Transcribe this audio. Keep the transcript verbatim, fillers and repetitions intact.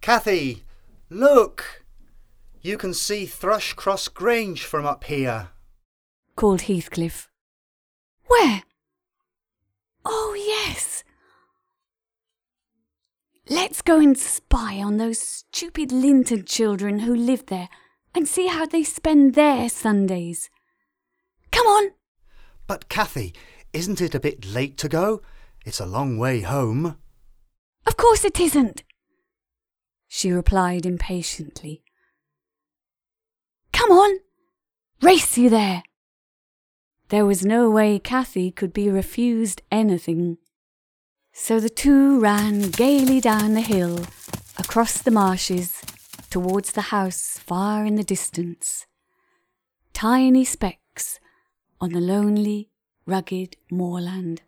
Cathy, look! You can see Thrushcross Grange from up here, called Heathcliff. Where? Oh, yes. Let's go and spy on those stupid Linton children who live there and see how they spend their Sundays. Come on. But Cathy, isn't it a bit late to go? It's a long way home. Of course it isn't, she replied impatiently. Come on, race you there. There was no way Cathy could be refused anything. So the two ran gaily down the hill, across the marshes, towards the house far in the distance. Tiny specks on the lonely, rugged moorland.